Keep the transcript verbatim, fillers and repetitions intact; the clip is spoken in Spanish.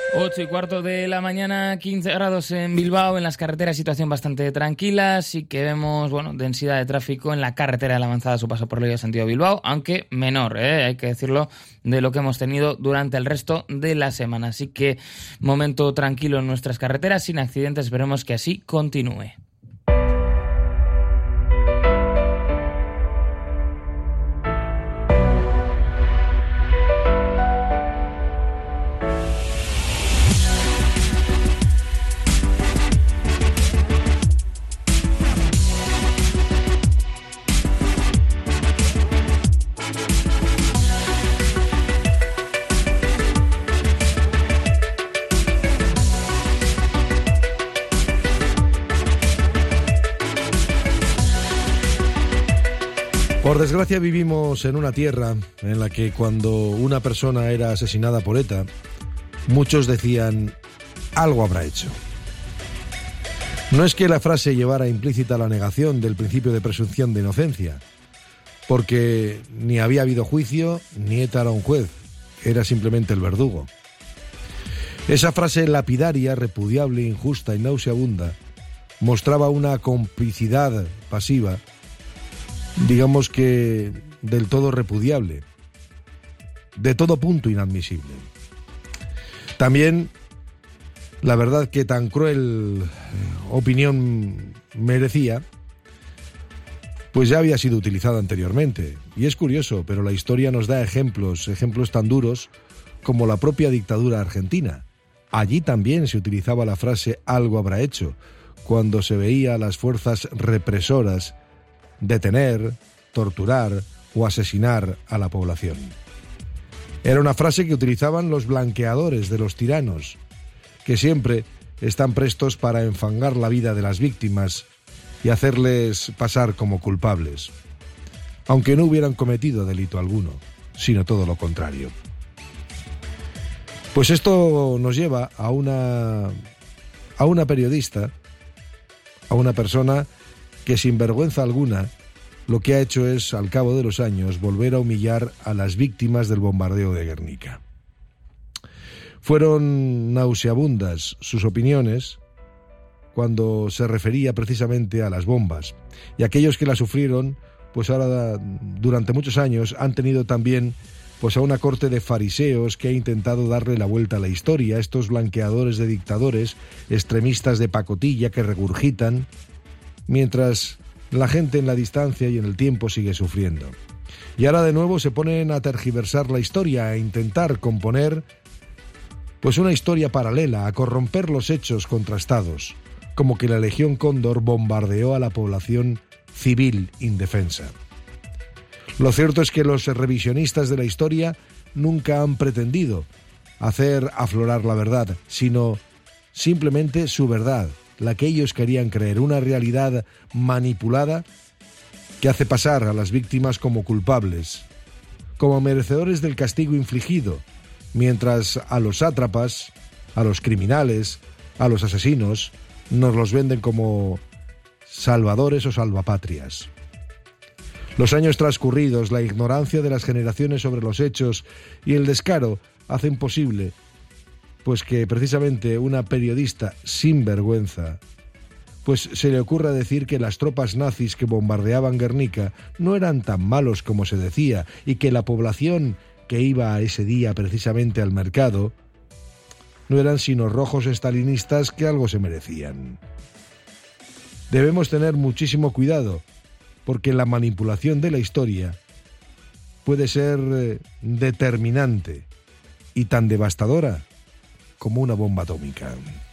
Ocho y cuarto de la mañana, quince grados en Bilbao. En las carreteras situación bastante tranquila. Sí que vemos, bueno, densidad de tráfico en la carretera de la Avanzada a su paso por Loja sentido Bilbao, aunque menor, ¿eh? hay que decirlo, de lo que hemos tenido durante el resto de la semana. Así que momento tranquilo en nuestras carreteras, sin accidentes, esperemos que así continúe. Por desgracia vivimos en una tierra en la que cuando una persona era asesinada por ETA, muchos decían, algo habrá hecho. No es que la frase llevara implícita la negación del principio de presunción de inocencia, porque ni había habido juicio, ni ETA era un juez, era simplemente el verdugo. Esa frase lapidaria, repudiable, injusta y nauseabunda mostraba una complicidad pasiva, digamos que del todo repudiable, de todo punto inadmisible. También la verdad que tan cruel opinión merecía, pues ya había sido utilizada anteriormente. Y es curioso, pero la historia nos da ejemplos, ejemplos tan duros como la propia dictadura argentina. Allí también se utilizaba la frase algo habrá hecho, cuando se veía a las fuerzas represoras detener, torturar o asesinar a la población. Era una frase que utilizaban los blanqueadores de los tiranos, que siempre están prestos para enfangar la vida de las víctimas y hacerles pasar como culpables, aunque no hubieran cometido delito alguno, sino todo lo contrario. Pues esto nos lleva a una, a una periodista, a una persona que sin vergüenza alguna lo que ha hecho es, al cabo de los años, volver a humillar a las víctimas del bombardeo de Guernica. Fueron nauseabundas sus opiniones cuando se refería precisamente a las bombas, y aquellos que las sufrieron, pues ahora durante muchos años han tenido también pues a una corte de fariseos que ha intentado darle la vuelta a la historia, estos blanqueadores de dictadores, extremistas de pacotilla que regurgitan, mientras la gente en la distancia y en el tiempo sigue sufriendo. Y ahora de nuevo se ponen a tergiversar la historia, a intentar componer pues una historia paralela, a corromper los hechos contrastados, como que la Legión Cóndor bombardeó a la población civil indefensa. Lo cierto es que los revisionistas de la historia nunca han pretendido hacer aflorar la verdad, sino simplemente su verdad, la que ellos querían creer, una realidad manipulada que hace pasar a las víctimas como culpables, como merecedores del castigo infligido, mientras a los sátrapas, a los criminales, a los asesinos, nos los venden como salvadores o salvapatrias. Los años transcurridos, la ignorancia de las generaciones sobre los hechos y el descaro hacen posible pues que precisamente una periodista sin vergüenza pues se le ocurra decir que las tropas nazis que bombardeaban Guernica no eran tan malos como se decía y que la población que iba a ese día precisamente al mercado no eran sino rojos estalinistas que algo se merecían. Debemos tener muchísimo cuidado porque la manipulación de la historia puede ser determinante y tan devastadora como una bomba atómica.